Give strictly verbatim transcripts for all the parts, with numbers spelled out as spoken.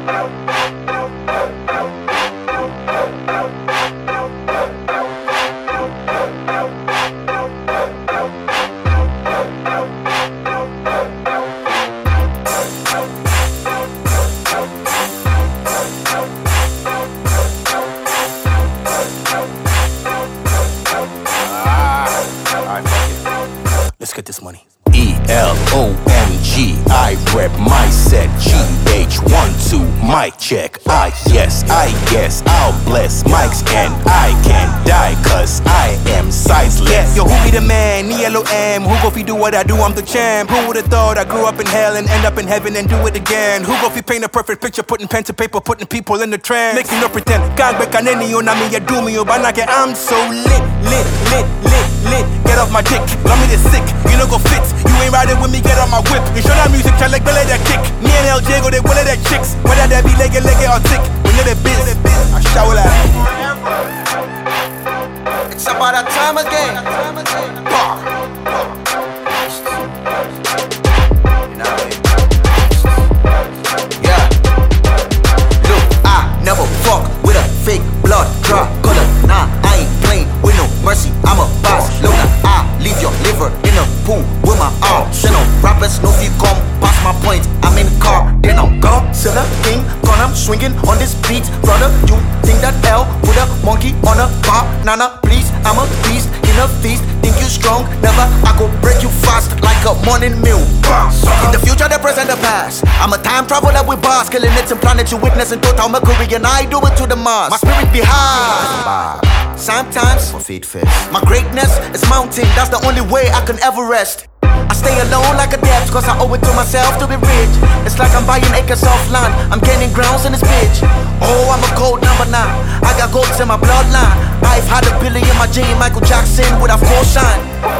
Let's get this money. E L O M G, I rep my set. G H one two, mic check. I yes, I guess I'll bless mics and I can die cause I am sizeless. Yo, who be the man? E L O M. Who go if you do what I do? I'm the champ. Who would've thought I grew up in hell and end up in heaven and do it again? Who go if you paint a perfect picture, putting pen to paper, putting people in the trance? Making no pretend. Can't break on any on me, you do me, but I'm so lit, lit, lit, lit, lit. Get off my dick, love me this sick. You know go fit. You ain't riding with me, get on my whip. You show that music, try like belly that kick. Me and L J go, they will that chicks. Whether they be leggy, leggy or thick. When you're the biz, I shower that. It's about that time again. Bar. Yeah. Look, I never fuck with a fake blood drop color. Nah, I ain't playing with no mercy. I'm a boss. Look, I leave your liver in a pool with my arm. Send no rappers, no few come past my point. I'm in the car, then I'm gone. Godzilla King, con I'm swinging on this beat. Brother, you think that L put a monkey on a bar? Nana, please, I'm a beast in a feast. Think you strong? Never, I go break you fast like a morning meal. In the future, the present, the past. I'm a time traveler with bars, killing it and planets you witness in total Mercury, and I do it to the Mars. My spirit be high. Sometimes my feet fit. My greatness is mounting, that's the only way I can ever rest. I stay alone like a debt, cause I owe it to myself to be rich. It's like I'm buying acres of land, I'm gaining grounds in this bitch. Oh, I'm a cold number now, I got golds in my bloodline. I've had a billy in my J, Michael Jackson with a full shine.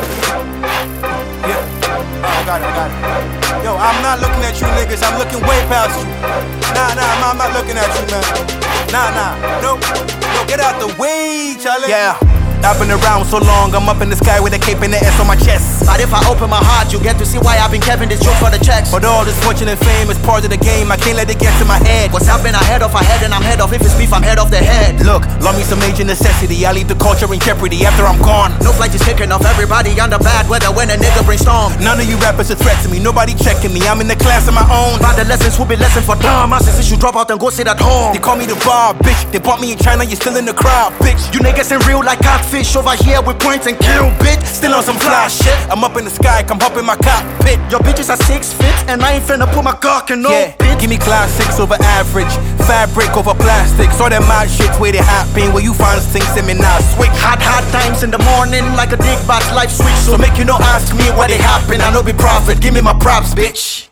Yeah, I got it, I got it. Yo, I'm not looking at you niggas, I'm looking way past you. Nah, nah, I'm not looking at you, man. Nah, nah, no, no, get out the way, Charlie. Yeah. I've been around so long, I'm up in the sky with a cape and the S on my chest. But if I open my heart, you get to see why I've been Kevin this joke for the checks. But all this fortune and fame is part of the game, I can't let it get to my head. What's happening ahead of my head and I'm head off. If it's beef, I'm head off the head. Look, love me some major necessity, I leave the culture in jeopardy after I'm gone. No flight is taking off, everybody under bad weather when a nigga brings storm. None of you rappers are threat to me, nobody checking me, I'm in the class of my own. But the lessons will be lesson for dumb asses. You drop out and go sit at home. They call me the bar, bitch. They bought me in China, you still in the crowd, bitch. You niggas ain't real like catfish over here with points and kill, bitch. Still on some fly shit. I'm up in the sky, come hop in my cockpit. Your bitches are six feet, and I ain't finna put my cock in no yeah. bitch. Give me class six over average, fabric over plastic. So them mad shits where they happen, where you find things in me now switch. Hot, hot times in the morning, like a dick box life switch. So make you no ask me what they happen, I know be profit. Give me my props, bitch.